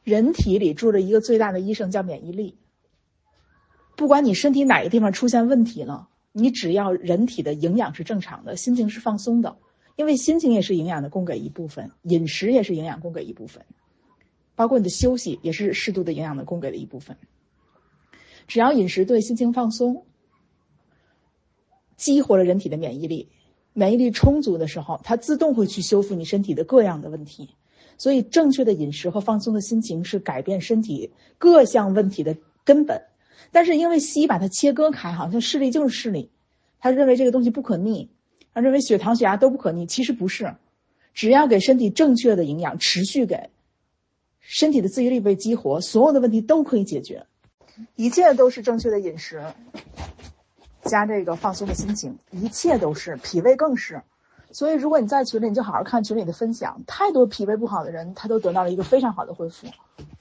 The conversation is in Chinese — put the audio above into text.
人体里住着一个最大的医生，叫免疫力。不管你身体哪个地方出现问题了，你只要人体的营养是正常的，心情是放松的，因为心情也是营养的供给一部分，饮食也是营养供给一部分，包括你的休息也是适度的营养的供给的一部分。只要饮食对，心情放松，激活了人体的免疫力，免疫力充足的时候，它自动会去修复你身体的各样的问题。所以正确的饮食和放松的心情是改变身体各项问题的根本。但是因为西医把它切割开，好像视力就是视力，他认为这个东西不可逆，他认为血糖血压都不可逆，其实不是。只要给身体正确的营养，持续给身体的自愈力被激活，所有的问题都可以解决。一切都是正确的饮食加这个放松的心情，一切都是，脾胃更是。所以如果你在群里，你就好好看群里的分享，太多脾胃不好的人他都得到了一个非常好的恢复。